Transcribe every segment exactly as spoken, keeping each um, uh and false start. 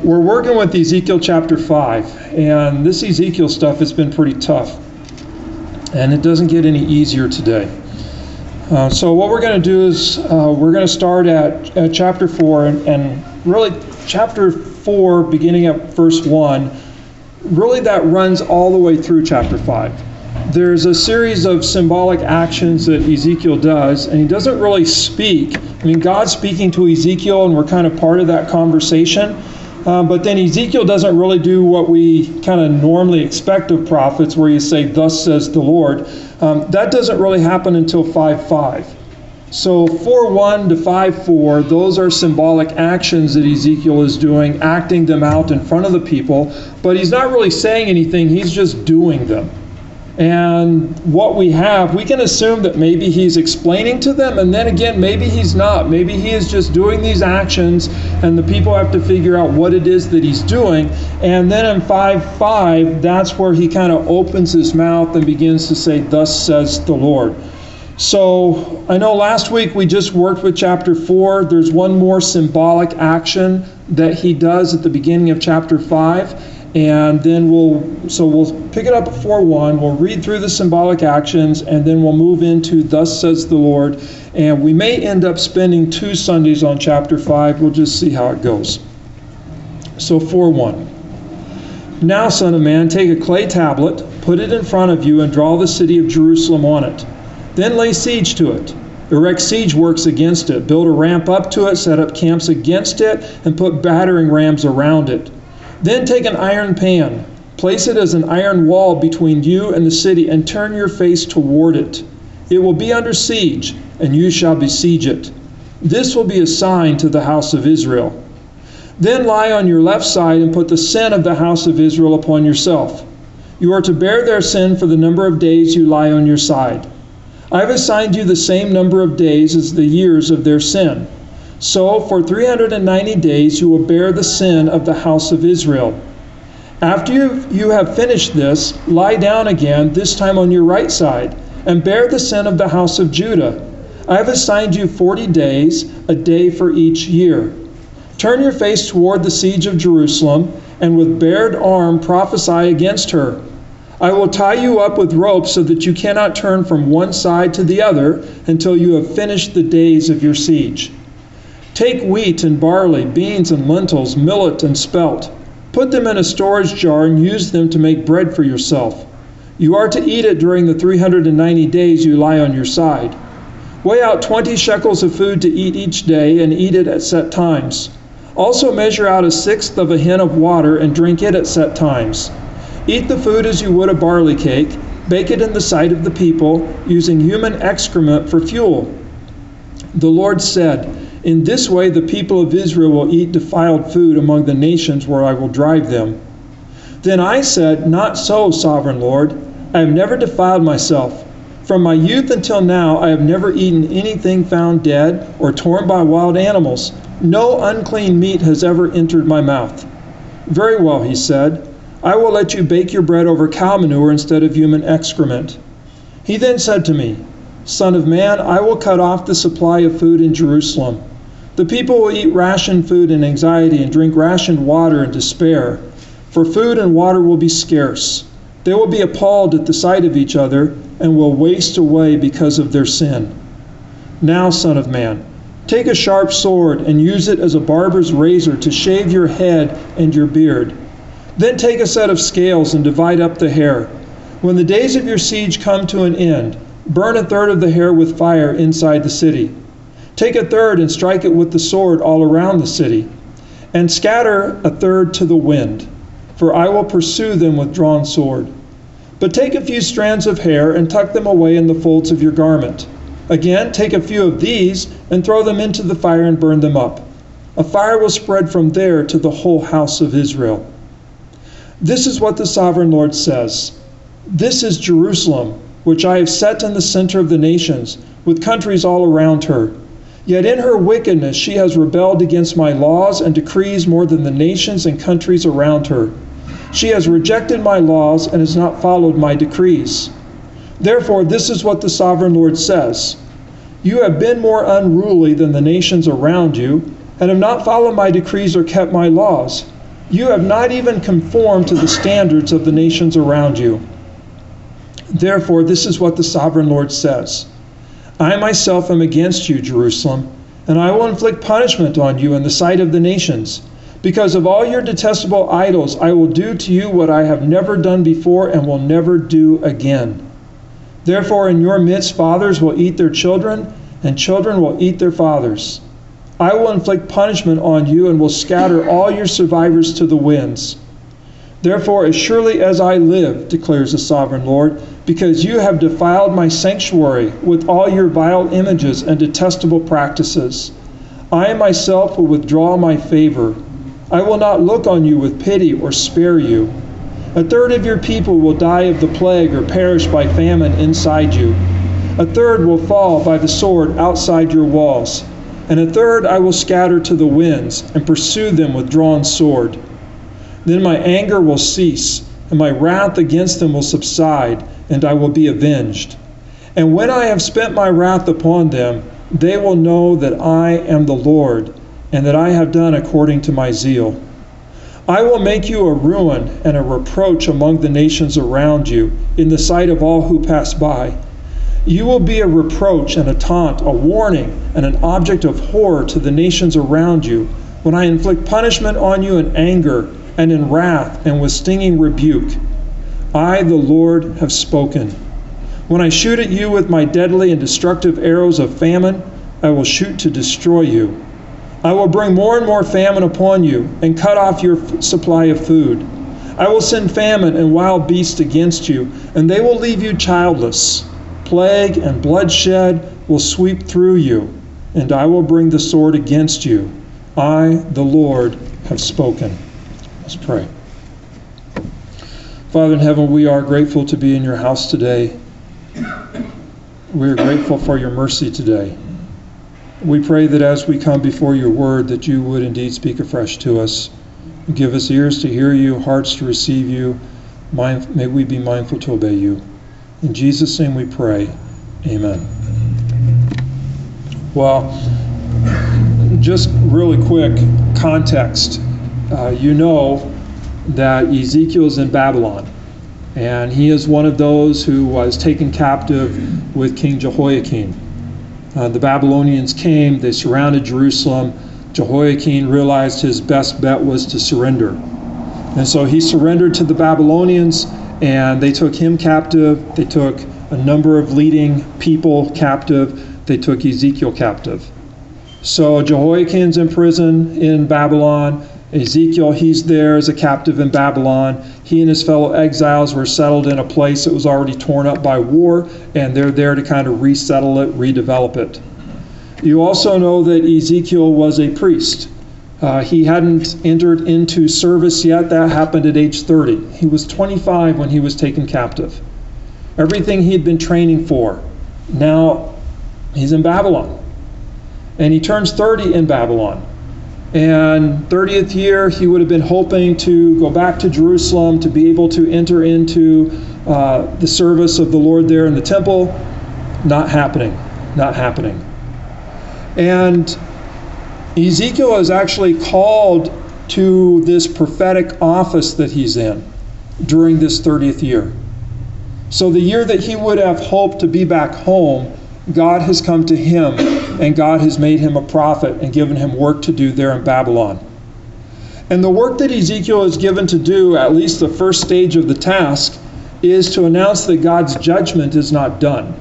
We're working with Ezekiel chapter five, and this Ezekiel stuff has been pretty tough, and it doesn't get any easier today. Uh, so what we're going to do is uh, we're going to start at, at chapter four, and, and really chapter four, beginning at verse one, really that runs all the way through chapter five. There's a series of symbolic actions that Ezekiel does, and he doesn't really speak. I mean, God's speaking to Ezekiel, and we're kind of part of that conversation. Um, but then Ezekiel doesn't really do what we kind of normally expect of prophets, where you say, "Thus says the Lord." Um, that doesn't really happen until five five. So four one to five four, those are symbolic actions that Ezekiel is doing, acting them out in front of the people. But he's not really saying anything, he's just doing them. And what we have, we can assume that maybe he's explaining to them, and then again, maybe he's not. Maybe he is just doing these actions, and the people have to figure out what it is that he's doing. And then in five five, that's where he kind of opens his mouth and begins to say, "Thus says the Lord." So I know last week we just worked with chapter four. There's one more symbolic action that he does at the beginning of chapter five. And then we'll, so we'll pick it up at four one, we'll read through the symbolic actions, and then we'll move into "Thus says the Lord." And we may end up spending two Sundays on chapter five. We'll just see how it goes. So four one. "Now, son of man, take a clay tablet, put it in front of you, and draw the city of Jerusalem on it. Then lay siege to it. Erect siege works against it. Build a ramp up to it, set up camps against it, and put battering rams around it. Then take an iron pan, place it as an iron wall between you and the city, and turn your face toward it. It will be under siege, and you shall besiege it. This will be a sign to the house of Israel. Then lie on your left side and put the sin of the house of Israel upon yourself. You are to bear their sin for the number of days you lie on your side. I have assigned you the same number of days as the years of their sin. So for three hundred ninety days you will bear the sin of the house of Israel. After you, you have finished this, lie down again, this time on your right side, and bear the sin of the house of Judah. I have assigned you forty days, a day for each year. Turn your face toward the siege of Jerusalem, and with bared arm prophesy against her. I will tie you up with ropes so that you cannot turn from one side to the other until you have finished the days of your siege. Take wheat and barley, beans and lentils, millet and spelt. Put them in a storage jar and use them to make bread for yourself. You are to eat it during the three hundred ninety days you lie on your side. Weigh out twenty shekels of food to eat each day and eat it at set times. Also measure out a sixth of a hin of water and drink it at set times. Eat the food as you would a barley cake. Bake it in the sight of the people, using human excrement for fuel. The Lord said, in this way the people of Israel will eat defiled food among the nations where I will drive them. Then I said, not so, sovereign Lord. I have never defiled myself. From my youth until now I have never eaten anything found dead or torn by wild animals. No unclean meat has ever entered my mouth. Very well, he said. I will let you bake your bread over cow manure instead of human excrement. He then said to me, Son of man, I will cut off the supply of food in Jerusalem. The people will eat rationed food in anxiety and drink rationed water in despair, for food and water will be scarce. They will be appalled at the sight of each other and will waste away because of their sin. Now, son of man, take a sharp sword and use it as a barber's razor to shave your head and your beard. Then take a set of scales and divide up the hair. When the days of your siege come to an end, burn a third of the hair with fire inside the city. Take a third and strike it with the sword all around the city, and scatter a third to the wind, for I will pursue them with drawn sword. But take a few strands of hair and tuck them away in the folds of your garment. Again, take a few of these and throw them into the fire and burn them up. A fire will spread from there to the whole house of Israel. This is what the sovereign Lord says. This is Jerusalem, which I have set in the center of the nations, with countries all around her. Yet in her wickedness she has rebelled against my laws and decrees more than the nations and countries around her. She has rejected my laws and has not followed my decrees. Therefore, this is what the sovereign Lord says. You have been more unruly than the nations around you, and have not followed my decrees or kept my laws. You have not even conformed to the standards of the nations around you. Therefore, this is what the sovereign Lord says. I myself am against you, Jerusalem, and I will inflict punishment on you in the sight of the nations. Because of all your detestable idols, I will do to you what I have never done before and will never do again. Therefore, in your midst, fathers will eat their children, and children will eat their fathers. I will inflict punishment on you and will scatter all your survivors to the winds. Therefore, as surely as I live, declares the sovereign Lord, because you have defiled my sanctuary with all your vile images and detestable practices, I myself will withdraw my favor. I will not look on you with pity or spare you. A third of your people will die of the plague or perish by famine inside you. A third will fall by the sword outside your walls. And a third I will scatter to the winds and pursue them with drawn sword. Then my anger will cease, and my wrath against them will subside, and I will be avenged. And when I have spent my wrath upon them, they will know that I am the Lord, and that I have done according to my zeal. I will make you a ruin and a reproach among the nations around you, in the sight of all who pass by. You will be a reproach and a taunt, a warning and an object of horror to the nations around you, when I inflict punishment on you in anger and in wrath and with stinging rebuke. I, the Lord, have spoken. When I shoot at you with my deadly and destructive arrows of famine, I will shoot to destroy you. I will bring more and more famine upon you and cut off your f- supply of food. I will send famine and wild beasts against you, and they will leave you childless. Plague and bloodshed will sweep through you, and I will bring the sword against you. I, the Lord, have spoken. Let's pray. Father in heaven, we are grateful to be in your house today. We are grateful for your mercy today. We pray that as we come before your word, that you would indeed speak afresh to us. Give us ears to hear you, hearts to receive you. May we be mindful to obey you. In Jesus' name we pray. Amen. Well, just really quick context. Uh, you know that Ezekiel is in Babylon, and he is one of those who was taken captive with King Jehoiakim. Uh, the Babylonians came, they surrounded Jerusalem. Jehoiakim realized his best bet was to surrender. And so he surrendered to the Babylonians, and they took him captive. They took a number of leading people captive. They took Ezekiel captive. So Jehoiakim's in prison in Babylon. Ezekiel, he's there as a captive in Babylon. He and his fellow exiles were settled in a place that was already torn up by war, and they're there to kind of resettle it, redevelop it. You also know that Ezekiel was a priest. Uh, he hadn't entered into service yet. That happened at age thirty. He was twenty-five when he was taken captive. Everything he had been training for, now he's in Babylon. And he turns thirty in Babylon. And thirtieth year, he would have been hoping to go back to Jerusalem to be able to enter into uh, the service of the Lord there in the temple. Not happening. Not happening. And Ezekiel is actually called to this prophetic office that he's in during this thirtieth year. So the year that he would have hoped to be back home, God has come to him, and God has made him a prophet and given him work to do there in Babylon. And the work that Ezekiel is given to do, at least the first stage of the task, is to announce that God's judgment is not done,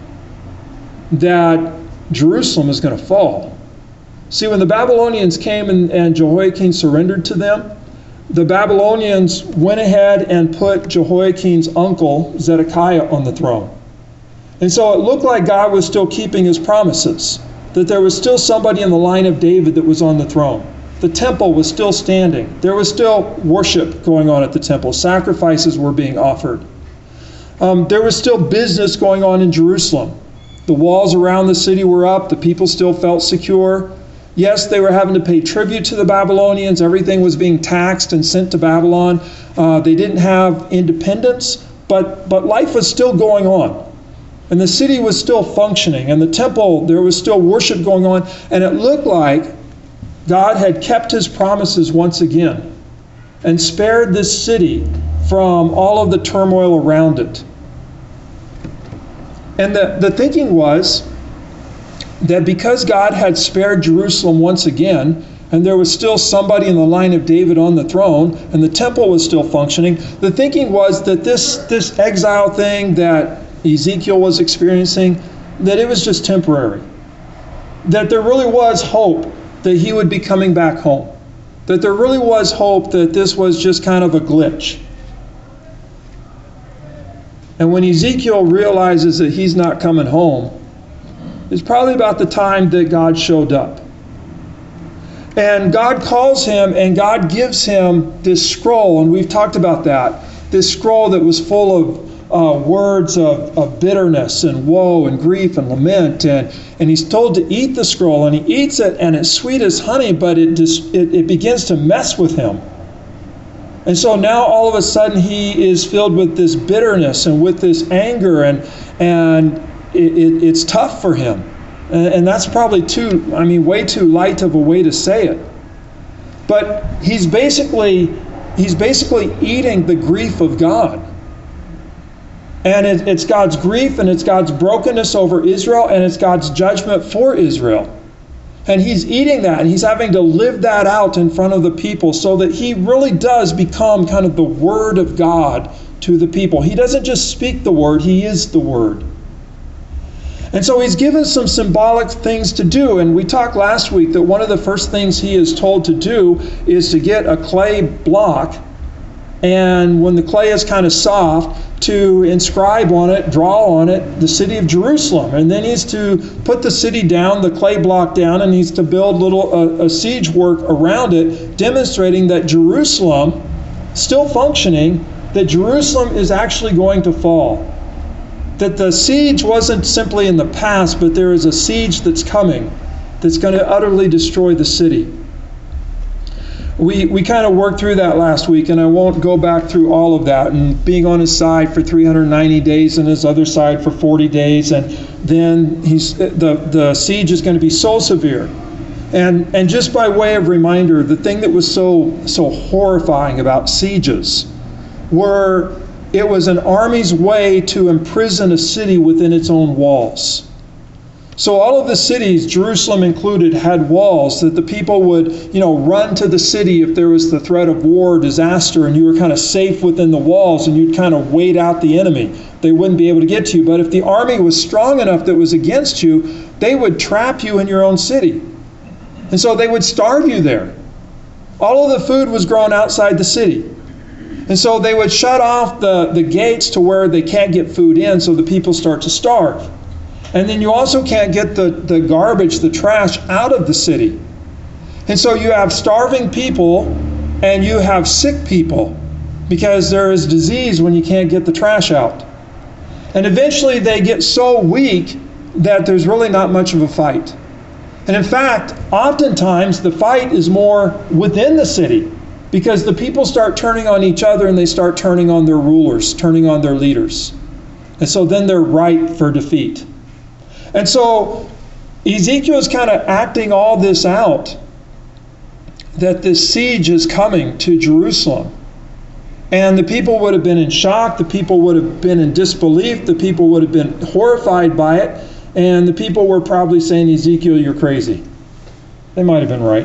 that Jerusalem is going to fall. See, when the Babylonians came and, and Jehoiakim surrendered to them, the Babylonians went ahead and put Jehoiakim's uncle, Zedekiah, on the throne. And so it looked like God was still keeping his promises, that there was still somebody in the line of David that was on the throne. The temple was still standing. There was still worship going on at the temple. Sacrifices were being offered. Um, there was still business going on in Jerusalem. The walls around the city were up. The people still felt secure. Yes, they were having to pay tribute to the Babylonians. Everything was being taxed and sent to Babylon. Uh, they didn't have independence, but, but life was still going on. And the city was still functioning, and the temple, there was still worship going on, and it looked like God had kept his promises once again. and spared this city from all of the turmoil around it. And the, the thinking was that because God had spared Jerusalem once again, and there was still somebody in the line of David on the throne, and the temple was still functioning, the thinking was that this, this exile thing that Ezekiel was experiencing, that it was just temporary. That there really was hope that he would be coming back home. That there really was hope that this was just kind of a glitch. And when Ezekiel realizes that he's not coming home, it's probably about the time that God showed up. And God calls him, and God gives him this scroll, and we've talked about that. This scroll that was full of uh, words of, of bitterness and woe and grief and lament. And, and he's told to eat the scroll, and he eats it, and it's sweet as honey, but it, just, it, it begins to mess with him. And so now all of a sudden he is filled with this bitterness and with this anger, and, and it, it, it's tough for him. And that's probably too, I mean, way too light of a way to say it. But he's basically, he's basically eating the grief of God. And it, it's God's grief, and it's God's brokenness over Israel, and it's God's judgment for Israel. And he's eating that, and he's having to live that out in front of the people, so that he really does become kind of the Word of God to the people. He doesn't just speak the Word, he is the Word. And so he's given some symbolic things to do. And we talked last week that one of the first things he is told to do is to get a clay block, and when the clay is kind of soft, to inscribe on it, draw on it, the city of Jerusalem. And then he's to put the city down, the clay block down, and he's to build little uh, a siege work around it, demonstrating that Jerusalem, still functioning, that Jerusalem is actually going to fall. That the siege wasn't simply in the past, but there is a siege that's coming that's going to utterly destroy the city. We we kind of worked through that last week, and I won't go back through all of that, and being on his side for three hundred ninety days and his other side for forty days, and then he's the, the siege is going to be so severe. And and just by way of reminder, the thing that was so so horrifying about sieges were it was an army's way to imprison a city within its own walls. So all of the cities, Jerusalem included, had walls that the people would, you know, run to the city if there was the threat of war or disaster, and you were kind of safe within the walls, and you'd kind of wait out the enemy. They wouldn't be able to get to you. But if the army was strong enough that was against you, they would trap you in your own city. And so they would starve you there. All of the food was grown outside the city. And so they would shut off the, the gates to where they can't get food in, so the people start to starve. And then you also can't get the, the garbage, the trash out of the city. And so you have starving people and you have sick people because there is disease when you can't get the trash out. And eventually they get so weak that there's really not much of a fight. And in fact, oftentimes the fight is more within the city, because the people start turning on each other, and they start turning on their rulers, turning on their leaders. And so then they're ripe for defeat. And so Ezekiel is kind of acting all this out, that this siege is coming to Jerusalem. And the people would have been in shock, the people would have been in disbelief, the people would have been horrified by it, and the people were probably saying, Ezekiel, you're crazy. They might have been right.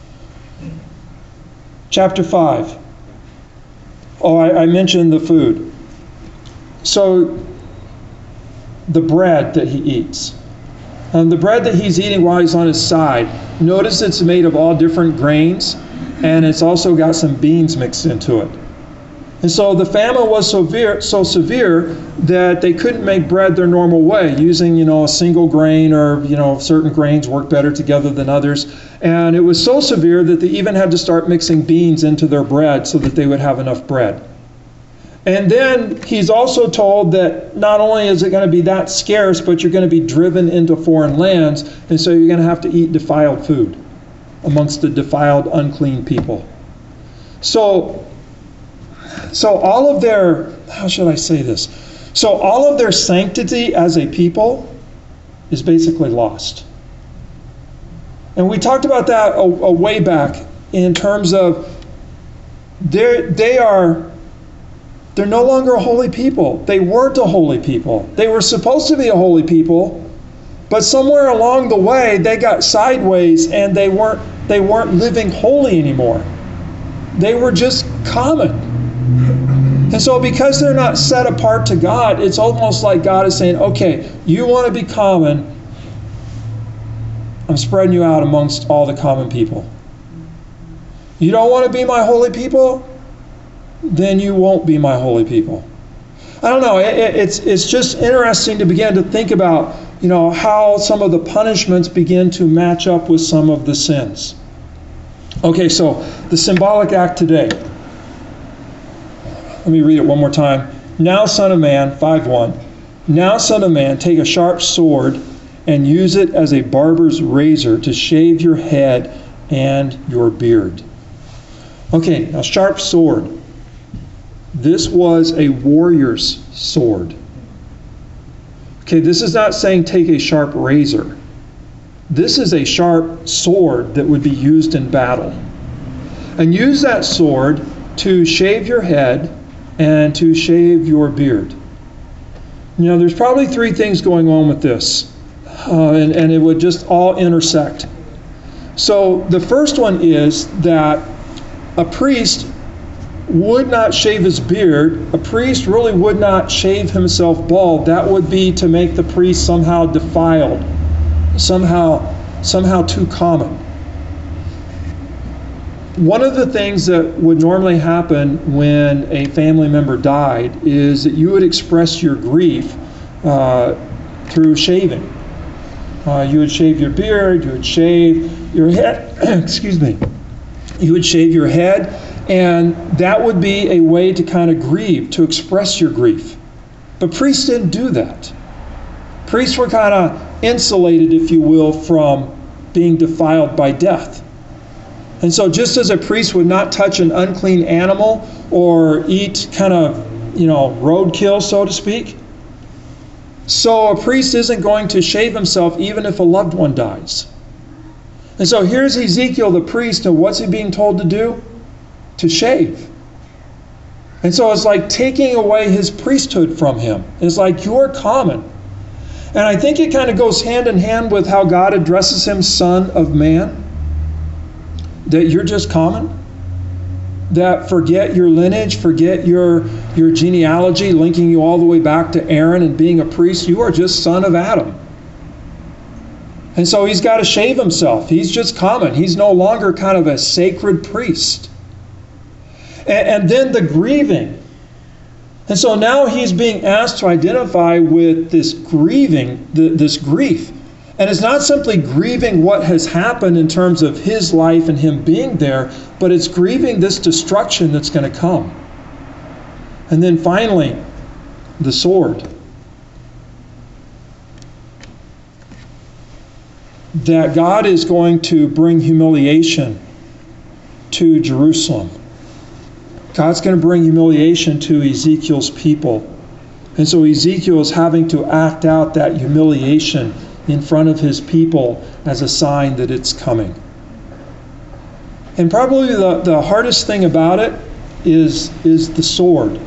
Chapter five. Oh, I, I mentioned the food. So, the bread that he eats. Um, the bread that he's eating while he's on his side, notice it's made of all different grains, and it's also got some beans mixed into it. And so the famine was so severe, so severe that they couldn't make bread their normal way, using, you know, a single grain, or, you know, certain grains work better together than others. And it was so severe that they even had to start mixing beans into their bread so that they would have enough bread. And then he's also told that not only is it going to be that scarce, but you're going to be driven into foreign lands, and so you're going to have to eat defiled food amongst the defiled, unclean people. So, so all of their, how should I say this? So all of their sanctity as a people is basically lost. And we talked about that a, a way back in terms of they're, they are, they're no longer a holy people. They weren't a holy people. They were supposed to be a holy people, but somewhere along the way they got sideways and they weren't, they weren't living holy anymore. They were just common. And so because they're not set apart to God, it's almost like God is saying, okay, you want to be common, I'm spreading you out amongst all the common people. You don't want to be my holy people? Then you won't be my holy people. I don't know, it, it's, it's just interesting to begin to think about, you know, how some of the punishments begin to match up with some of the sins. Okay, so the symbolic act today. Let me read it one more time. Now, son of man, five one. Now, son of man, take a sharp sword and use it as a barber's razor to shave your head and your beard. Okay, now sharp sword. This was a warrior's sword. Okay, this is not saying take a sharp razor. This is a sharp sword that would be used in battle. And use that sword to shave your head and to shave your beard. You know, there's probably three things going on with this, uh, and, and it would just all intersect. So the first one is that a priest would not shave his beard. A priest really would not shave himself bald. That would be to make the priest somehow defiled, somehow, somehow too common. One of the things that would normally happen when a family member died is that you would express your grief uh, through shaving. Uh, you would shave your beard, you would shave your head, excuse me, you would shave your head, and that would be a way to kind of grieve, to express your grief. But priests didn't do that. Priests were kind of insulated, if you will, from being defiled by death. And so just as a priest would not touch an unclean animal or eat kind of, you know, roadkill, so to speak, so a priest isn't going to shave himself even if a loved one dies. And so here's Ezekiel the priest, and what's he being told to do? To shave. And so it's like taking away his priesthood from him. It's like, you're common. And I think it kind of goes hand in hand with how God addresses him, son of man. That you're just common, that forget your lineage, forget your, your genealogy, linking you all the way back to Aaron and being a priest. You are just son of Adam. And so he's got to shave himself. He's just common. He's no longer kind of a sacred priest. And, and then the grieving. And so now he's being asked to identify with this grieving, the, this grief. And it's not simply grieving what has happened in terms of his life and him being there, but it's grieving this destruction that's going to come. And then finally, the sword. That God is going to bring humiliation to Jerusalem. God's going to bring humiliation to Ezekiel's people. And so Ezekiel is having to act out that humiliation in front of his people as a sign that it's coming. And probably the, the hardest thing about it is, is the sword.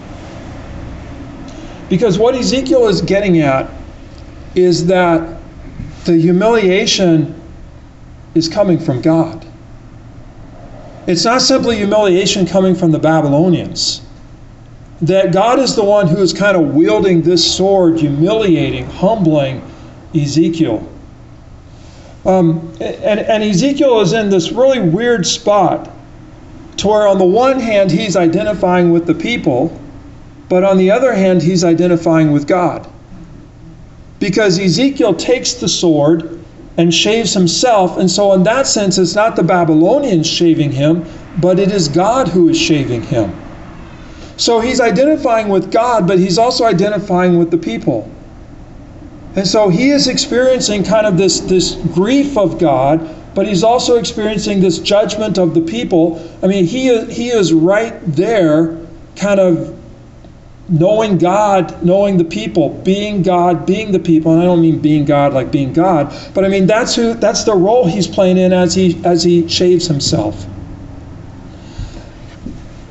Because what Ezekiel is getting at is that the humiliation is coming from God. It's not simply humiliation coming from the Babylonians. That God is the one who is kind of wielding this sword, humiliating, humbling Ezekiel. Um, and, and Ezekiel is in this really weird spot to where on the one hand he's identifying with the people, but on the other hand he's identifying with God. Because Ezekiel takes the sword and shaves himself, and so in that sense it's not the Babylonians shaving him, but it is God who is shaving him. So he's identifying with God, but he's also identifying with the people. And so he is experiencing kind of this, this grief of God, but he's also experiencing this judgment of the people. I mean, he is, he is right there kind of knowing God, knowing the people, being God, being the people. And I don't mean being God like being God, but I mean that's who that's the role he's playing in as he as he shaves himself.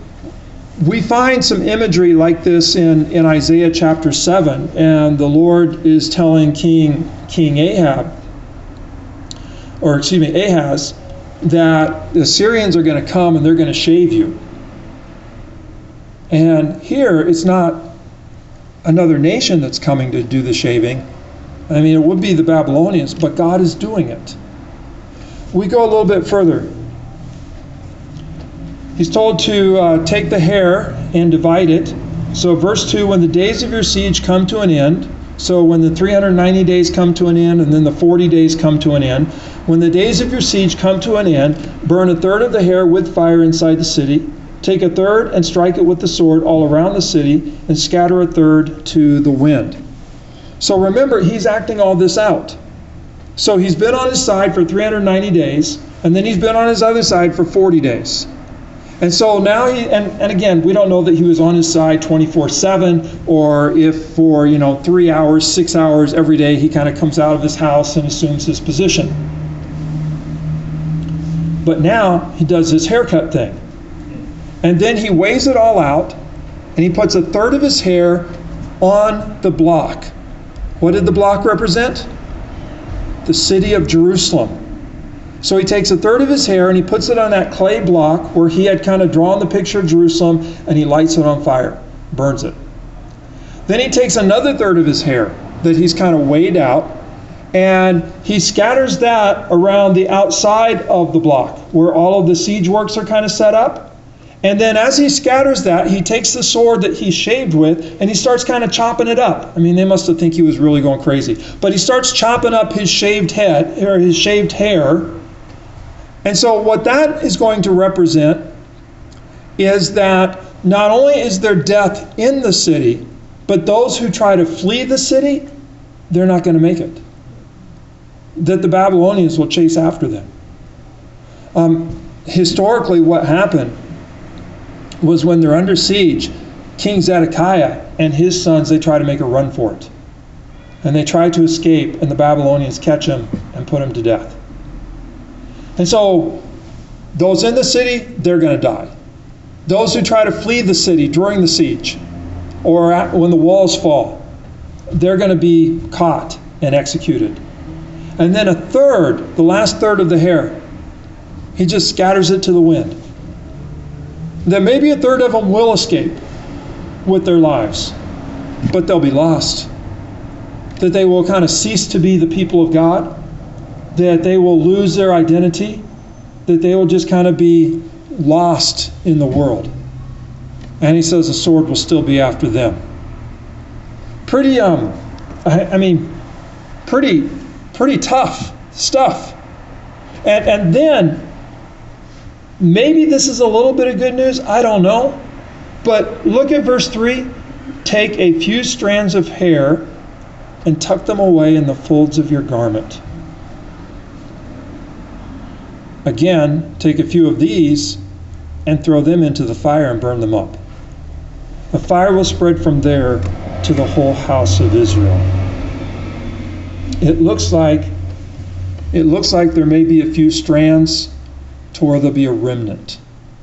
we find some imagery like this in, in Isaiah chapter seven, and the Lord is telling King King Ahab, or excuse me, Ahaz, that the Assyrians are going to come and they're going to shave you. And here it's not another nation that's coming to do the shaving. I mean, it would be the Babylonians, but God is doing it. We go a little bit further. He's told to uh, take the hair and divide it. So verse two, when the days of your siege come to an end, so when the three hundred ninety days come to an end and then the forty days come to an end, when the days of your siege come to an end, burn a third of the hair with fire inside the city, take a third and strike it with the sword all around the city, and scatter a third to the wind. So remember, he's acting all this out. So he's been on his side for three hundred ninety days, and then he's been on his other side for forty days. And so now he, and, and again, we don't know that he was on his side twenty-four seven, or if for, you know, three hours, six hours every day, he kind of comes out of his house and assumes his position. But now he does his haircut thing. And then he weighs it all out, and he puts a third of his hair on the block. What did the block represent? The city of Jerusalem. So he takes a third of his hair and he puts it on that clay block where he had kind of drawn the picture of Jerusalem, and he lights it on fire, burns it. Then he takes another third of his hair that he's kind of weighed out, and he scatters that around the outside of the block where all of the siege works are kind of set up. And then as he scatters that, he takes the sword that he shaved with and he starts kind of chopping it up. I mean, they must have think he was really going crazy. But he starts chopping up his shaved head, or his shaved hair. And so what that is going to represent is that not only is there death in the city, but those who try to flee the city, they're not going to make it. That the Babylonians will chase after them. Um, historically, what happened was when they're under siege, King Zedekiah and his sons, they try to make a run for it. And they try to escape, and the Babylonians catch them and put them to death. And so those in the city, they're going to die. Those who try to flee the city during the siege, or at, when the walls fall, they're going to be caught and executed. And then a third, the last third of the hair, he just scatters it to the wind. Then maybe a third of them will escape with their lives, but they'll be lost. That they will kind of cease to be the people of God, that they will lose their identity, that they will just kind of be lost in the world. And he says the sword will still be after them. Pretty, um, I, I mean, pretty, pretty tough stuff. And, and then, maybe this is a little bit of good news, I don't know. But look at verse three. Take a few strands of hair and tuck them away in the folds of your garment. Again, take a few of these and throw them into the fire and burn them up. The fire will spread from there to the whole house of Israel. It looks like it looks like there may be a few strands to where there'll be a remnant.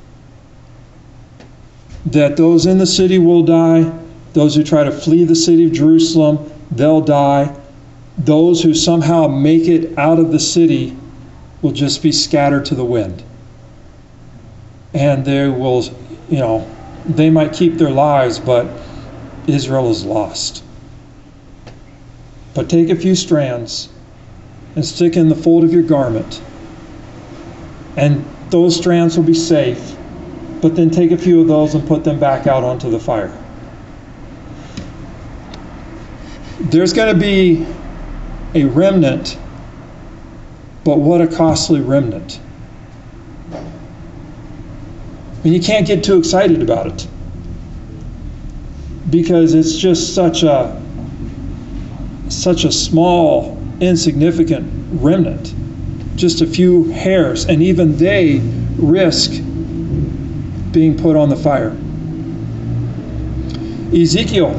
That those in the city will die. Those who try to flee the city of Jerusalem, they'll die. Those who somehow make it out of the city will just be scattered to the wind. And they will, you know, they might keep their lives, but Israel is lost. But take a few strands and stick in the fold of your garment, and those strands will be safe. But then take a few of those and put them back out onto the fire. There's going to be a remnant, but what a costly remnant. I mean, you can't get too excited about it, because it's just such a such a small, insignificant remnant. Just a few hairs, and even they risk being put on the fire. Ezekiel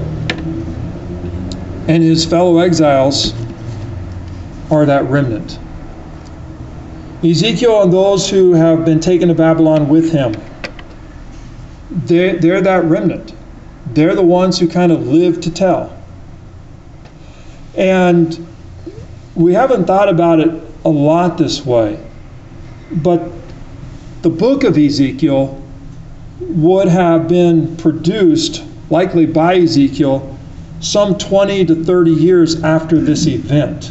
and his fellow exiles are that remnant. Ezekiel and those who have been taken to Babylon with him, They're, they're that remnant. They're the ones who kind of live to tell. And we haven't thought about it a lot this way, but the book of Ezekiel would have been produced, likely by Ezekiel, some twenty to thirty years after this event.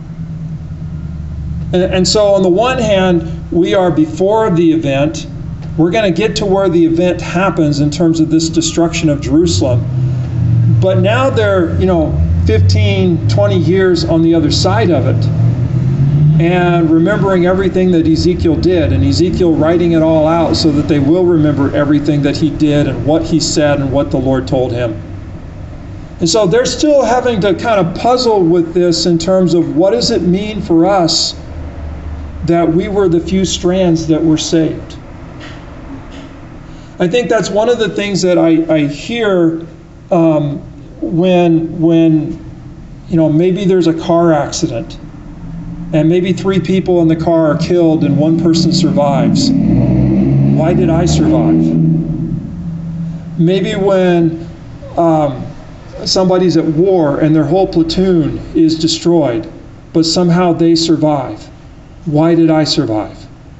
And, and so on the one hand, we are before the event. We're going to get to where the event happens in terms of this destruction of Jerusalem. But now they're, you know, fifteen, twenty years on the other side of it, and remembering everything that Ezekiel did, and Ezekiel writing it all out so that they will remember everything that he did and what he said and what the Lord told him. And so they're still having to kind of puzzle with this in terms of what does it mean for us that we were the few strands that were saved. I think that's one of the things that I, I hear um, when, when, you know, maybe there's a car accident and maybe three people in the car are killed and one person survives. Why did I survive? Maybe when um, somebody's at war and their whole platoon is destroyed, but somehow they survive. Why did I survive?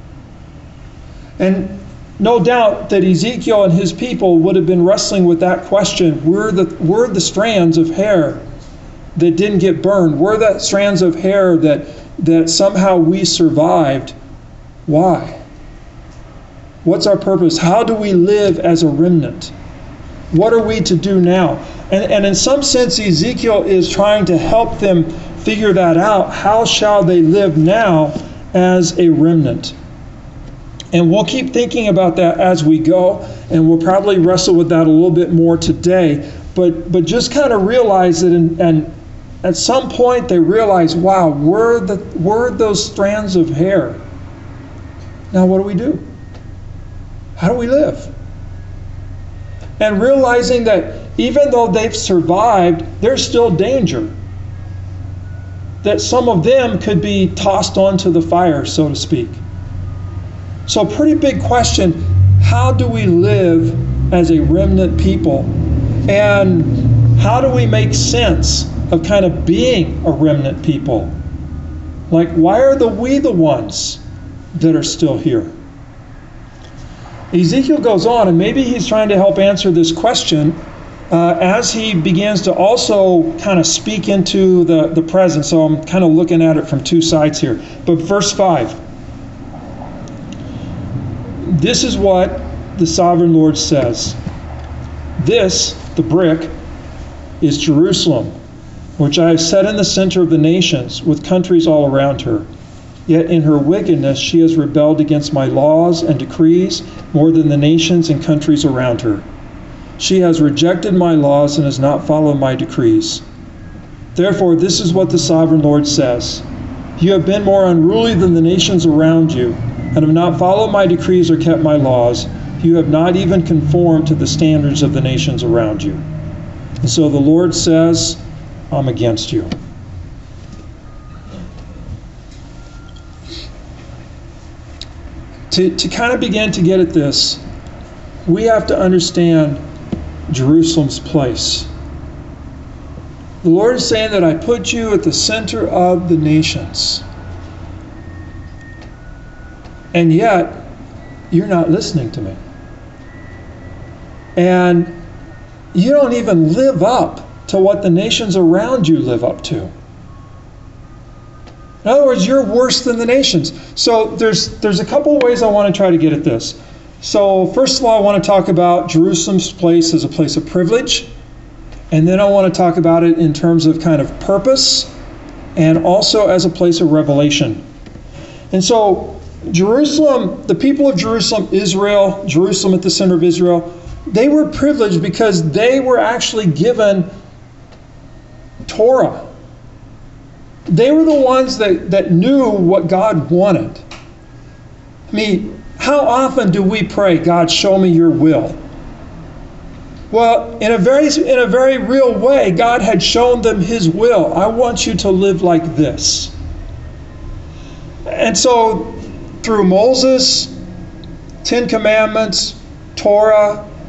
And no doubt that Ezekiel and his people would have been wrestling with that question. We're the, we're the strands of hair that didn't get burned. We're the strands of hair that, that somehow we survived. Why? What's our purpose? How do we live as a remnant? What are we to do now? And, and in some sense, Ezekiel is trying to help them figure that out. How shall they live now as a remnant? And we'll keep thinking about that as we go, and we'll probably wrestle with that a little bit more today. But but just kind of realize that, in, and at some point they realize, wow, we're, the, we're those strands of hair. Now what do we do? How do we live? And realizing that even though they've survived, there's still danger. That some of them could be tossed onto the fire, so to speak. So pretty big question, how do we live as a remnant people? And how do we make sense of kind of being a remnant people? Like, why are the we the ones that are still here? Ezekiel goes on, and maybe he's trying to help answer this question uh, as he begins to also kind of speak into the, the present. So I'm kind of looking at it from two sides here. But verse five. This is what the sovereign Lord says. This, the brick, is Jerusalem, which I have set in the center of the nations, with countries all around her. Yet in her wickedness she has rebelled against my laws and decrees more than the nations and countries around her. She has rejected my laws and has not followed my decrees. Therefore, this is what the sovereign Lord says. You have been more unruly than the nations around you, and have not followed my decrees or kept my laws. You have not even conformed to the standards of the nations around you. And so the Lord says, I'm against you. To, to kind of begin to get at this, we have to understand Jerusalem's place. The Lord is saying that I put you at the center of the nations. And yet, you're not listening to me. And you don't even live up to what the nations around you live up to. In other words, you're worse than the nations. So there's there's a couple of ways I want to try to get at this. So first of all, I want to talk about Jerusalem's place as a place of privilege. And then I want to talk about it in terms of kind of purpose and also as a place of revelation. And so Jerusalem, the people of Jerusalem, Israel, Jerusalem at the center of Israel, they were privileged because they were actually given Torah. They were the ones that, that knew what God wanted. I mean, how often do we pray, God, show me your will? Well, in a very in a very real way, God had shown them his will. I want you to live like this. And so through Moses, Ten Commandments, Torah,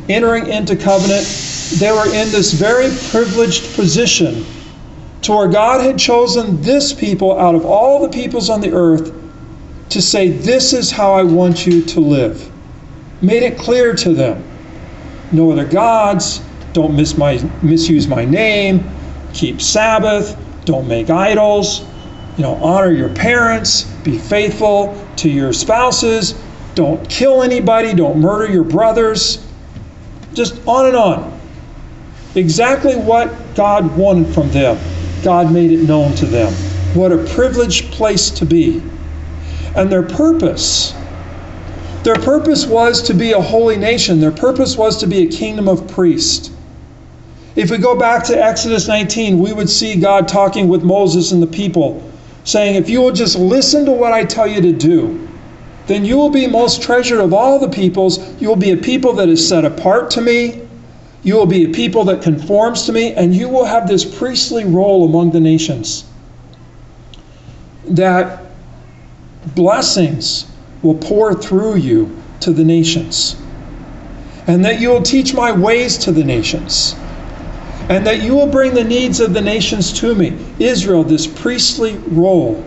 entering into covenant, they were in this very privileged position to where God had chosen this people out of all the peoples on the earth to say, this is how I want you to live. Made it clear to them. No other gods, don't mis my, misuse my name, keep Sabbath, don't make idols, you know, honor your parents, be faithful to your spouses, don't kill anybody, don't murder your brothers, just on and on. Exactly what God wanted from them, God made it known to them. What a privileged place to be. And their purpose, their purpose was to be a holy nation. Their purpose was to be a kingdom of priests. If we go back to Exodus nineteen, we would see God talking with Moses and the people, saying, if you will just listen to what I tell you to do, then you will be most treasured of all the peoples. You will be a people that is set apart to me. You will be a people that conforms to me, and you will have this priestly role among the nations. That blessings will pour through you to the nations, and that you will teach my ways to the nations, and that you will bring the needs of the nations to me. Israel, this priestly role.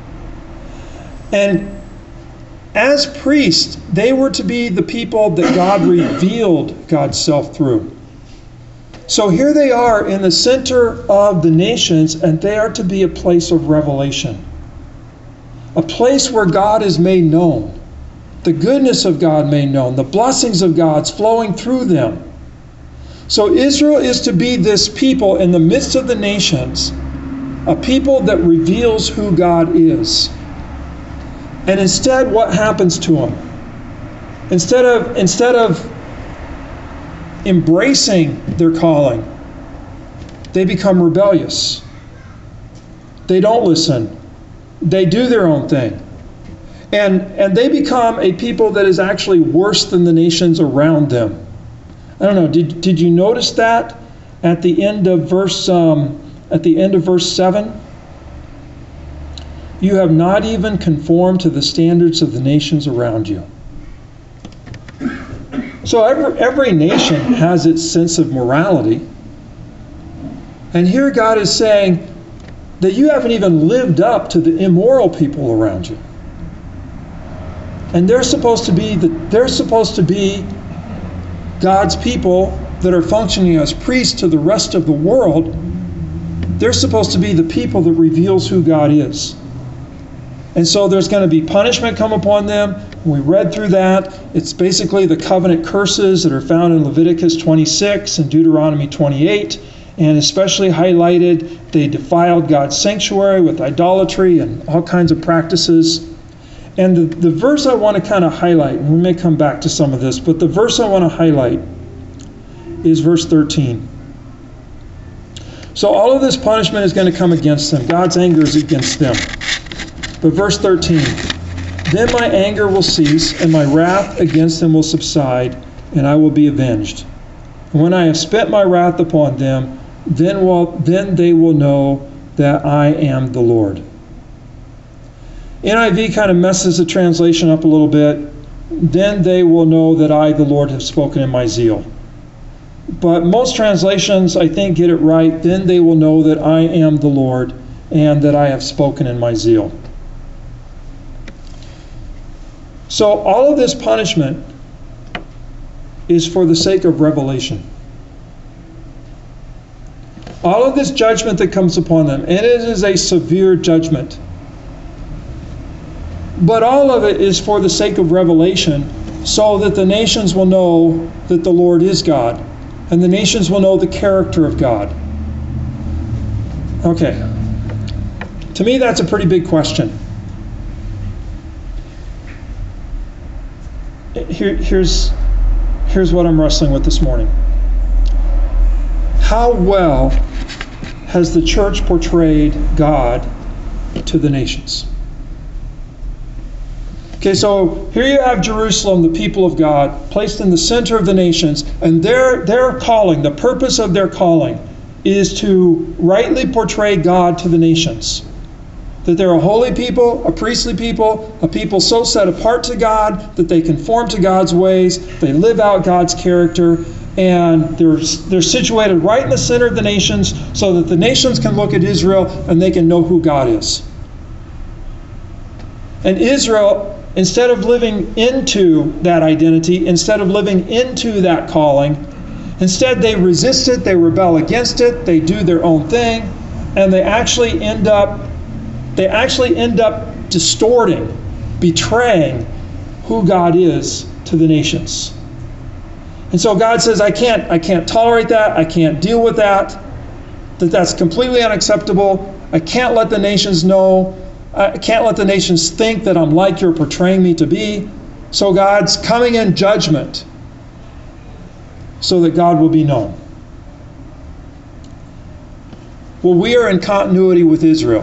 And as priests, they were to be the people that God revealed God's self through. So here they are in the center of the nations, and they are to be a place of revelation. A place where God is made known, the goodness of God made known, the blessings of God's flowing through them. So Israel is to be this people in the midst of the nations, a people that reveals who God is. And instead, what happens to them? Instead of, instead of embracing their calling, they become rebellious. They don't listen. They do their own thing. And, and they become a people that is actually worse than the nations around them. I don't know, did, did you notice that at the end of verse um, at the end of verse seven? You have not even conformed to the standards of the nations around you. So every, every nation has its sense of morality. And here God is saying that you haven't even lived up to the immoral people around you. And they're supposed to be the, they're supposed to be God's people that are functioning as priests to the rest of the world. They're supposed to be the people that reveals who God is. And so there's going to be punishment come upon them. We read through that. It's basically the covenant curses that are found in Leviticus twenty-six and Deuteronomy twenty-eight. And especially highlighted, they defiled God's sanctuary with idolatry and all kinds of practices. And the, the verse I want to kind of highlight, and we may come back to some of this, but the verse I want to highlight is verse thirteen. So all of this punishment is going to come against them. God's anger is against them. But verse thirteen, then my anger will cease, and my wrath against them will subside, and I will be avenged. And when I have spent my wrath upon them, then will then they will know that I am the Lord. N I V kind of messes the translation up a little bit. Then they will know that I, the Lord, have spoken in my zeal. But most translations, I think, get it right. Then they will know that I am the Lord, and that I have spoken in my zeal. So all of this punishment is for the sake of revelation. All of this judgment that comes upon them, and it is a severe judgment. But all of it is for the sake of revelation, so that the nations will know that the Lord is God, and the nations will know the character of God. Okay. To me, that's a pretty big question. Here, here's, here's what I'm wrestling with this morning. How well has the church portrayed God to the nations? Okay, so here you have Jerusalem, the people of God, placed in the center of the nations, and their, their calling, the purpose of their calling, is to rightly portray God to the nations. That they're a holy people, a priestly people, a people so set apart to God that they conform to God's ways, they live out God's character, and they're, they're situated right in the center of the nations so that the nations can look at Israel and they can know who God is. And Israel, instead of living into that identity, instead of living into that calling, instead they resist it, they rebel against it, they do their own thing, and they actually end up they actually end up distorting, betraying who God is to the nations. And so God says, I can't I can't tolerate that, I can't deal with that, that that's completely unacceptable. I can't let the nations know, I can't let the nations think that I'm like you're portraying me to be. So God's coming in judgment so that God will be known. Well, we are in continuity with Israel.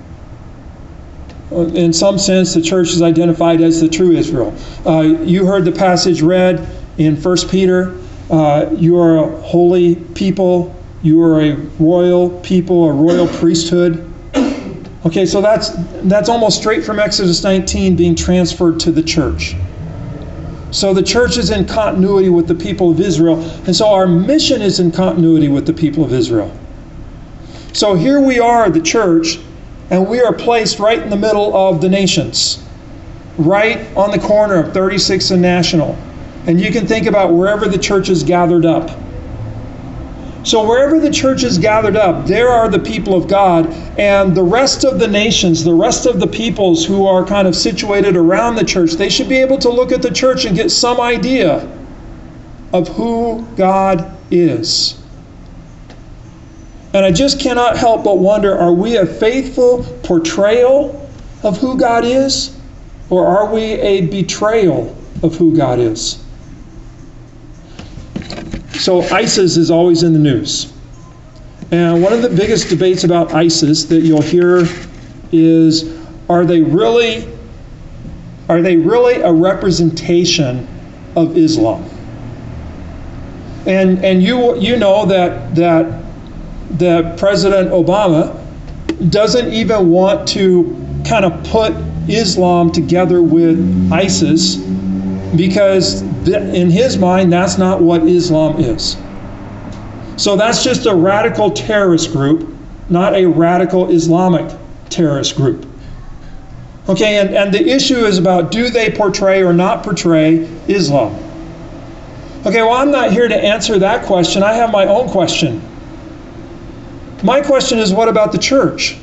In some sense, the church is identified as the true Israel. Uh, you heard the passage read in First Peter. Uh, you are a holy people. You are a royal people, a royal priesthood. Okay, so that's that's almost straight from Exodus nineteen being transferred to the church. So the church is in continuity with the people of Israel, and so our mission is in continuity with the people of Israel. So here we are, the church, and we are placed right in the middle of the nations, right on the corner of thirty-sixth and National. And you can think about wherever the church is gathered up. So wherever the church is gathered up, there are the people of God, and the rest of the nations, the rest of the peoples who are kind of situated around the church, they should be able to look at the church and get some idea of who God is. And I just cannot help but wonder, are we a faithful portrayal of who God is? Or are we a betrayal of who God is? So ISIS is always in the news. And one of the biggest debates about ISIS that you'll hear is, are they really, are they really a representation of Islam? And and you you know that that that President Obama doesn't even want to kind of put Islam together with ISIS, because in his mind, that's not what Islam is. So that's just a radical terrorist group, not a radical Islamic terrorist group. Okay, and, and the issue is about, do they portray or not portray Islam? Okay, well, I'm not here to answer that question. I have my own question. My question is, what about the church?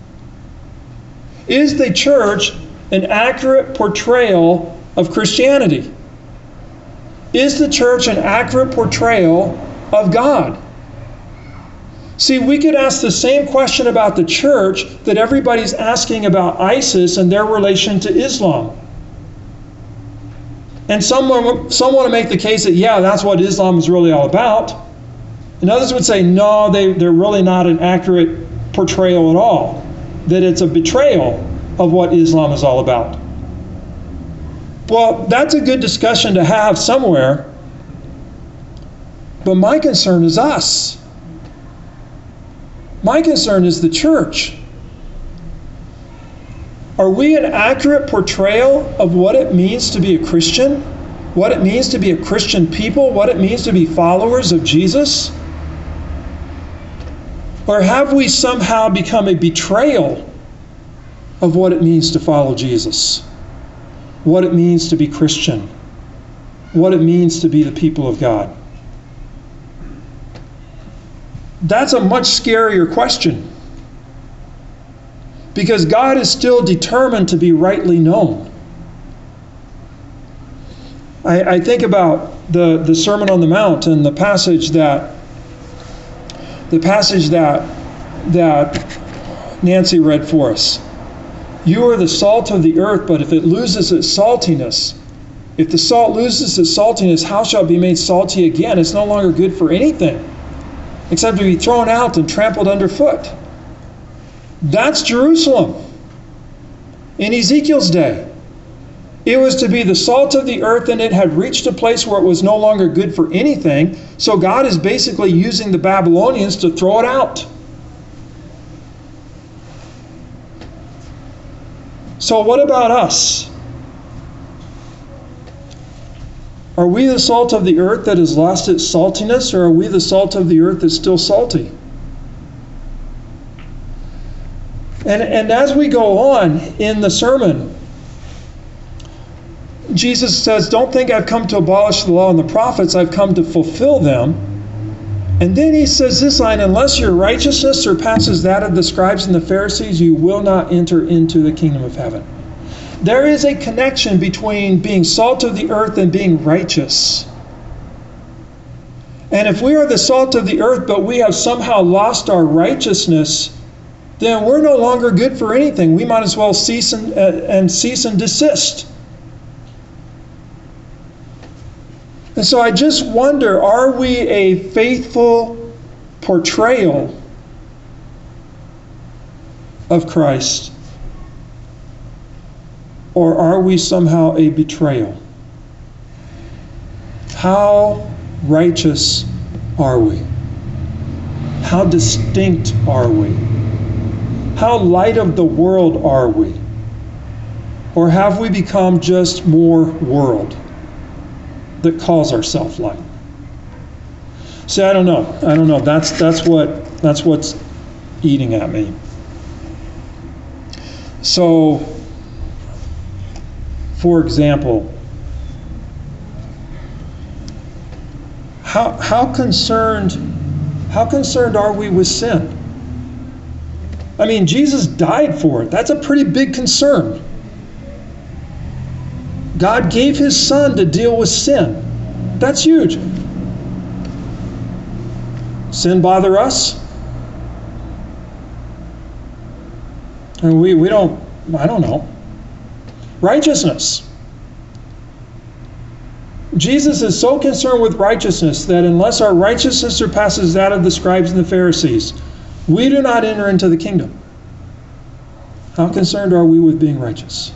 Is the church an accurate portrayal of Christianity? Is the church an accurate portrayal of God? See, we could ask the same question about the church that everybody's asking about ISIS and their relation to Islam. And someone, some want to make the case that, yeah, that's what Islam is really all about. And others would say, no, they, they're really not an accurate portrayal at all. That it's a betrayal of what Islam is all about. Well, that's a good discussion to have somewhere. But my concern is us. My concern is the church. Are we an accurate portrayal of what it means to be a Christian? What it means to be a Christian people? What it means to be followers of Jesus? Or have we somehow become a betrayal of what it means to follow Jesus? What it means to be Christian? What it means to be the people of God? That's a much scarier question, because God is still determined to be rightly known. I, I think about the, the Sermon on the Mount and the passage that the passage that that Nancy read for us. You are the salt of the earth, but if it loses its saltiness, if the salt loses its saltiness, how shall it be made salty again? It's no longer good for anything except to be thrown out and trampled underfoot. That's Jerusalem in Ezekiel's day. It was to be the salt of the earth, and it had reached a place where it was no longer good for anything. So God is basically using the Babylonians to throw it out. So what about us? Are we the salt of the earth that has lost its saltiness, or are we the salt of the earth that's still salty? And, and as we go on in the sermon, Jesus says, don't think I've come to abolish the law and the prophets, I've come to fulfill them. And then he says this line, unless your righteousness surpasses that of the scribes and the Pharisees, you will not enter into the kingdom of heaven. There is a connection between being salt of the earth and being righteous. And if we are the salt of the earth, but we have somehow lost our righteousness, then we're no longer good for anything. We might as well cease and, uh, and cease and desist. And so I just wonder, are we a faithful portrayal of Christ? Or are we somehow a betrayal? How righteous are we? How distinct are we? How light of the world are we? Or have we become just more world that calls ourselves light? See, I don't know. I don't know. That's that's what that's what's eating at me. So, for example, how how concerned how concerned are we with sin? I mean, Jesus died for it. That's a pretty big concern. God gave his son to deal with sin. That's huge. Sin bother us? And we, we don't, I don't know. Righteousness. Jesus is so concerned with righteousness that unless our righteousness surpasses that of the scribes and the Pharisees, we do not enter into the kingdom. How concerned are we with being righteous?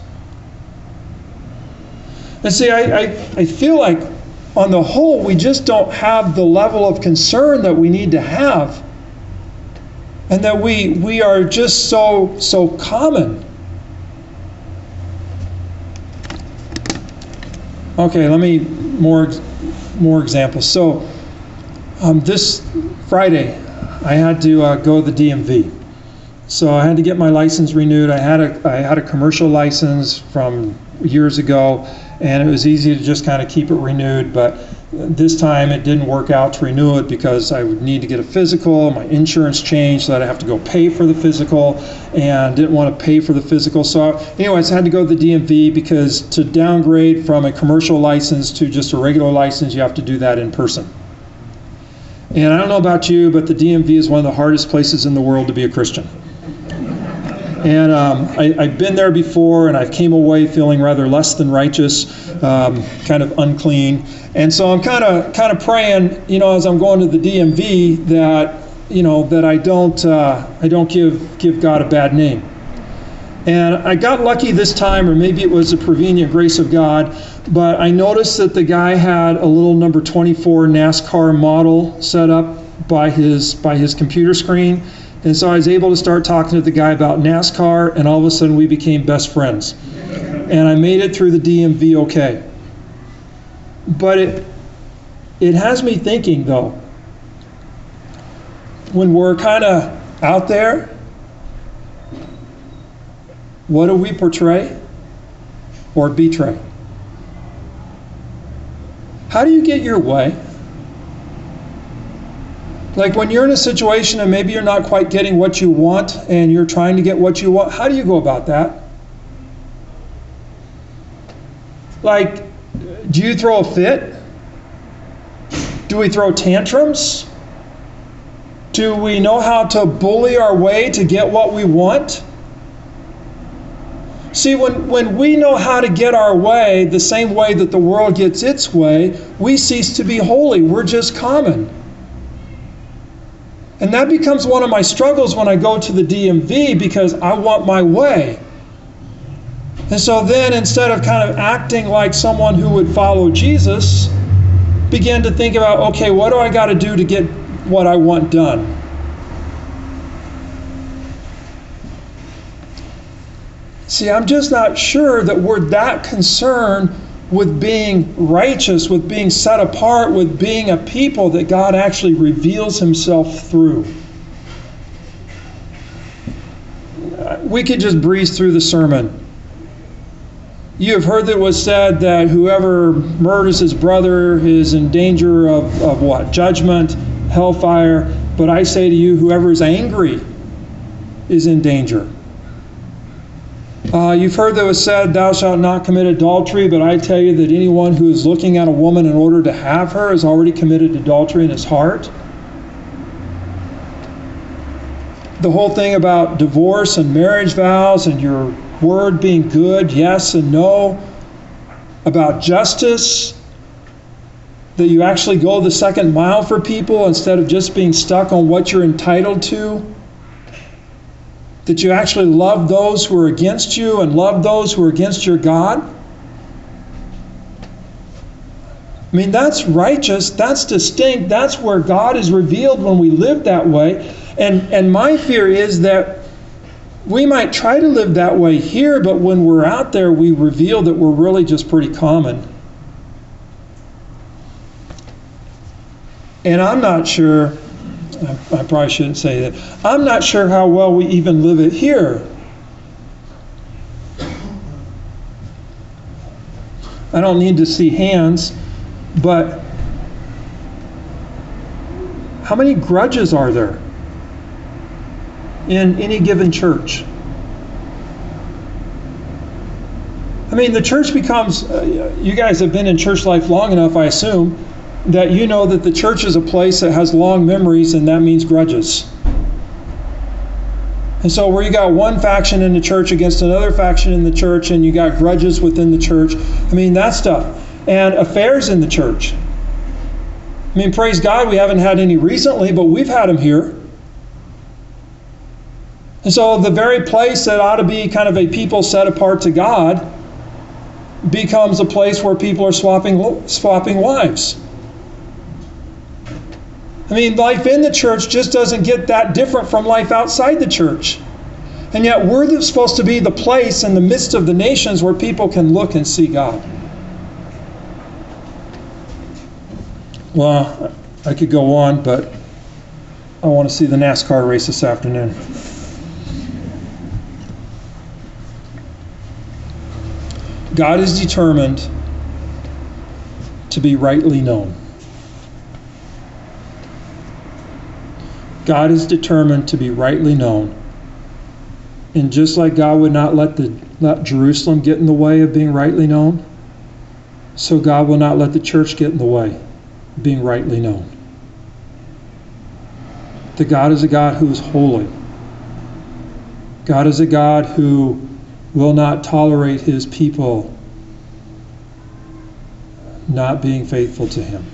And see, I, I, I feel like on the whole, we just don't have the level of concern that we need to have. And that we, we are just so, so common. Okay, let me, more, more examples. So, um, this Friday, I had to uh, go to the D M V. So I had to get my license renewed. I had a, I had a commercial license from years ago, and it was easy to just kind of keep it renewed, but this time it didn't work out to renew it because I would need to get a physical. My insurance changed so that I have to go pay for the physical, and didn't want to pay for the physical. So anyways, I had to go to the D M V because to downgrade from a commercial license to just a regular license, you have to do that in person. And I don't know about you, but the D M V is one of the hardest places in the world to be a Christian. And um, I, I've been there before, and I came away feeling rather less than righteous, um, kind of unclean. And so I'm kind of kind of praying, you know, as I'm going to the D M V, that you know that I don't uh, I don't give give God a bad name. And I got lucky this time, or maybe it was a prevenient grace of God, but I noticed that the guy had a little number twenty-four NASCAR model set up by his by his computer screen. And so I was able to start talking to the guy about NASCAR, and all of a sudden we became best friends. And I made it through the D M V okay. But it it has me thinking, though, when we're kind of out there, what do we portray or betray? How do you get your way? Like when you're in a situation and maybe you're not quite getting what you want and you're trying to get what you want, how do you go about that? Like, do you throw a fit? Do we throw tantrums? Do we know how to bully our way to get what we want? See, when, when we know how to get our way the same way that the world gets its way, we cease to be holy. We're just common. And that becomes one of my struggles when I go to the D M V because I want my way. And so then instead of kind of acting like someone who would follow Jesus, begin to think about, okay, what do I got to do to get what I want done? See, I'm just not sure that we're that concerned with being righteous, with being set apart, with being a people that God actually reveals himself through. We could just breeze through the sermon. You have heard that it was said that whoever murders his brother is in danger of, of what? Judgment, hellfire. But I say to you, whoever is angry is in danger. Uh, you've heard that it was said, thou shalt not commit adultery, but I tell you that anyone who is looking at a woman in order to have her has already committed adultery in his heart. The whole thing about divorce and marriage vows and your word being good, yes and no, about justice, that you actually go the second mile for people instead of just being stuck on what you're entitled to, that you actually love those who are against you and love those who are against your God. I mean, that's righteous, that's distinct, that's where God is revealed when we live that way. And, and my fear is that we might try to live that way here, but when we're out there, we reveal that we're really just pretty common. And I'm not sure, I, I probably shouldn't say that, I'm not sure how well we even live it here. I don't need to see hands, but how many grudges are there in any given church? I mean, the church becomes, uh, you guys have been in church life long enough, I assume, that you know that the church is a place that has long memories, and that means grudges. And so where you got one faction in the church against another faction in the church, and you got grudges within the church, I mean, that stuff. And affairs in the church. I mean, praise God, we haven't had any recently, but we've had them here. And so the very place that ought to be kind of a people set apart to God becomes a place where people are swapping swapping wives. I mean, life in the church just doesn't get that different from life outside the church. And yet we're supposed to be the place in the midst of the nations where people can look and see God. Well, I could go on, but I want to see the NASCAR race this afternoon. God is determined to be rightly known. God is determined to be rightly known. And just like God would not let the let Jerusalem get in the way of being rightly known, so God will not let the church get in the way of being rightly known. That God is a God who is holy. God is a God who will not tolerate his people not being faithful to him.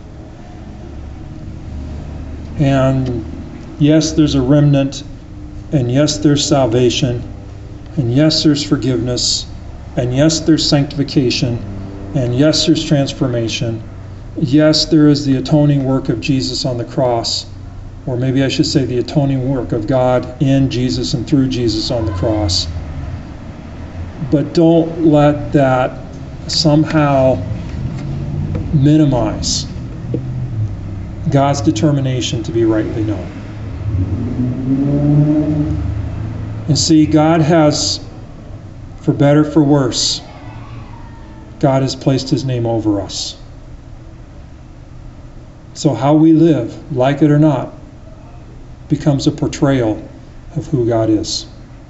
And yes, there's a remnant, and yes, there's salvation, and yes, there's forgiveness, and yes, there's sanctification, and yes, there's transformation. Yes, there is the atoning work of Jesus on the cross, or maybe I should say the atoning work of God in Jesus and through Jesus on the cross. But don't let that somehow minimize God's determination to be rightly known. And see, God has, for better, for worse, God has placed his name over us. So how we live, like it or not, becomes a portrayal of who God is.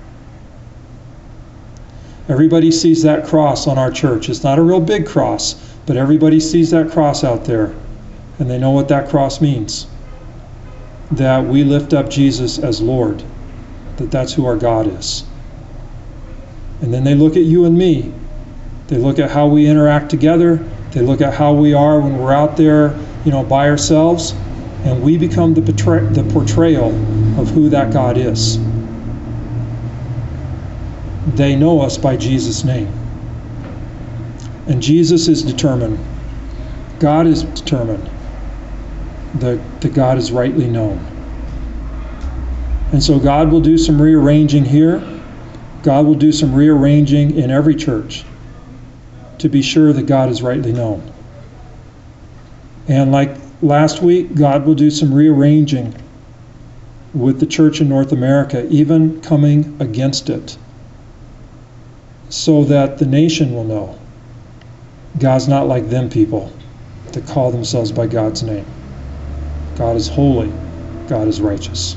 Everybody sees that cross on our church. It's not a real big cross, but everybody sees that cross out there. And they know what that cross means. That we lift up Jesus as Lord. That that's who our God is. And then they look at you and me. They look at how we interact together. They look at how we are when we're out there, you know, by ourselves. And we become the, portray- the portrayal of who that God is. They know us by Jesus' name. And Jesus is determined. God is determined that, that God is rightly known. And so God will do some rearranging here. God will do some rearranging in every church to be sure that God is rightly known. And like last week, God will do some rearranging with the church in North America, even coming against it, so that the nation will know God's not like them people that call themselves by God's name. God is holy. God is righteous.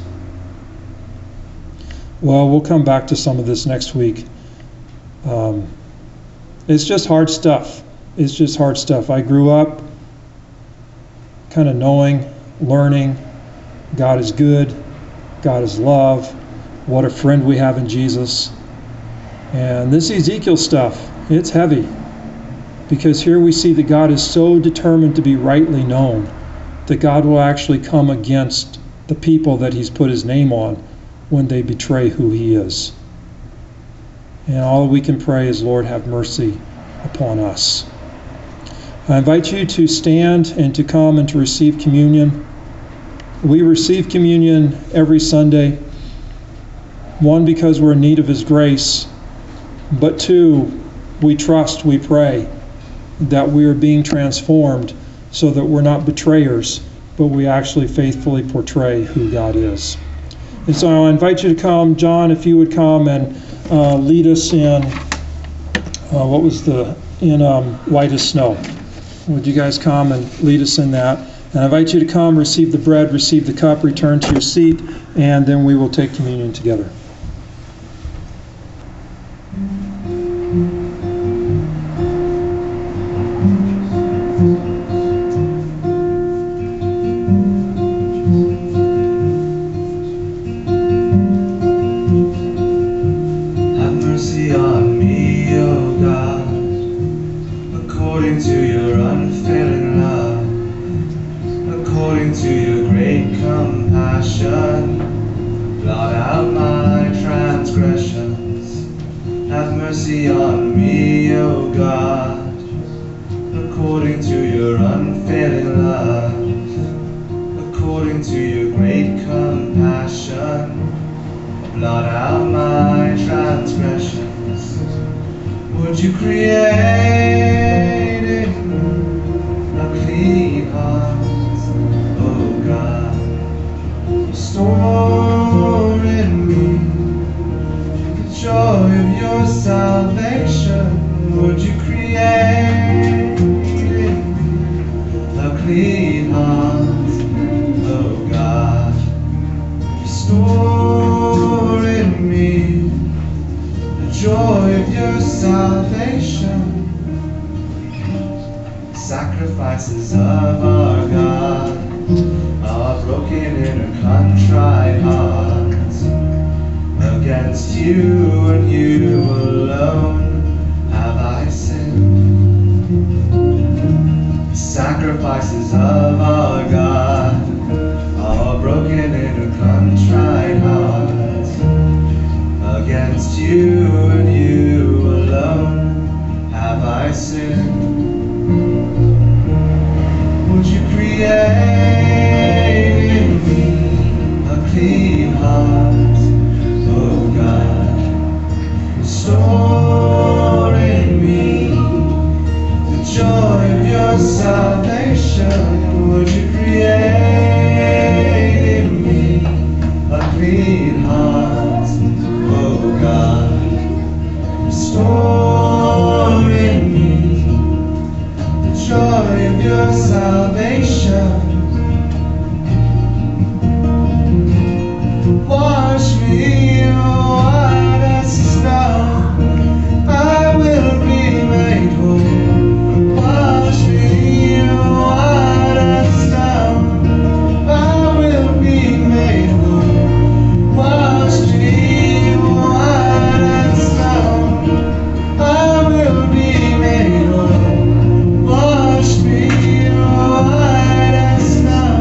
Well, we'll come back to some of this next week. Um, it's just hard stuff. It's just hard stuff. I grew up kind of knowing, learning, God is good, God is love, what a friend we have in Jesus. And this Ezekiel stuff, it's heavy, because here we see that God is so determined to be rightly known that God will actually come against the people that he's put his name on when they betray who he is. And all we can pray is, Lord, have mercy upon us. I invite you to stand and to come and to receive communion. We receive communion every Sunday, one, because we're in need of his grace, but two, we trust, we pray that we are being transformed so that we're not betrayers, but we actually faithfully portray who God is. And so I invite you to come. John, if you would come and uh, lead us in, uh, what was the, in um, White as Snow. Would you guys come and lead us in that? And I invite you to come, receive the bread, receive the cup, return to your seat, and then we will take communion together. Sacrifices of our God are broken in a contrite heart. Against you and you alone have I sinned. Sacrifices of our God are broken in a contrite heart. Against you and you alone have I sinned. Would you create in me a clean heart, oh God? Restore in me the joy of your salvation. Would you create in me a clean heart, oh God? Restore in me joy of your salvation. Wash me white as snow, I will be made whole. Wash me white as snow, I will be made whole. Wash me white as snow, I will be made whole. Wash me white as snow.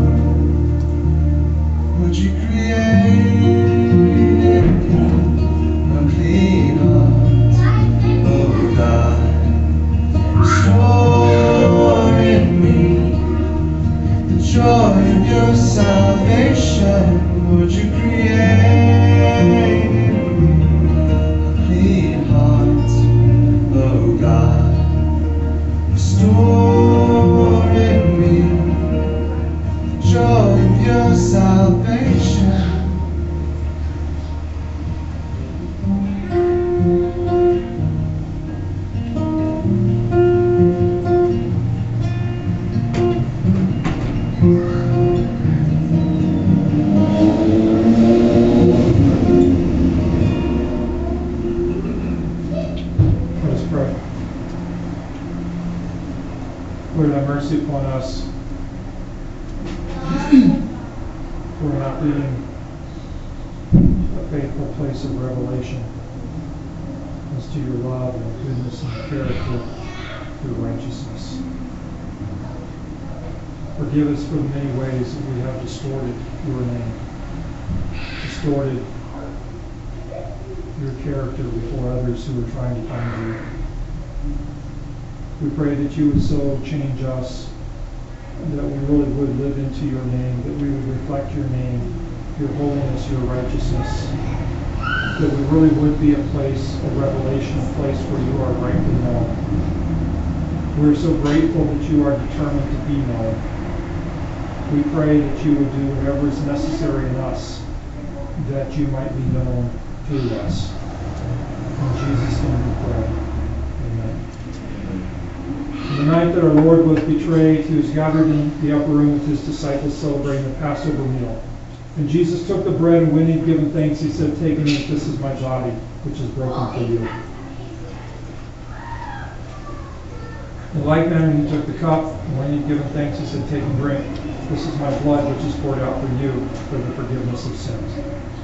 Would you create in me a clean heart, oh God? Restore in me the joy of your salvation. Would you create in me a Restore in me the joy of your salvation. Let us pray. Lord, have mercy upon us for not being a faithful place of revelation as to your love and goodness and character through righteousness. Forgive us for the many ways that we have distorted your name, distorted your character before others who are trying to find you. We pray that you would so change us that we really would live into your name, that we would reflect your name, your holiness, your righteousness, that we really would be a place of revelation, a place where you are rightly known. We're so grateful that you are determined to be known. We pray that you would do whatever is necessary in us that you might be known through us. In Jesus' name we pray. Amen. On the night that our Lord was betrayed, he was gathered in the upper room with his disciples celebrating the Passover meal. And Jesus took the bread, and when he had given thanks, he said, "Take and eat, this is my body, which is broken for you." In like manner, he took the cup, and when he had given thanks, he said, "Take and drink. This is my blood, which is poured out for you for the forgiveness of sins."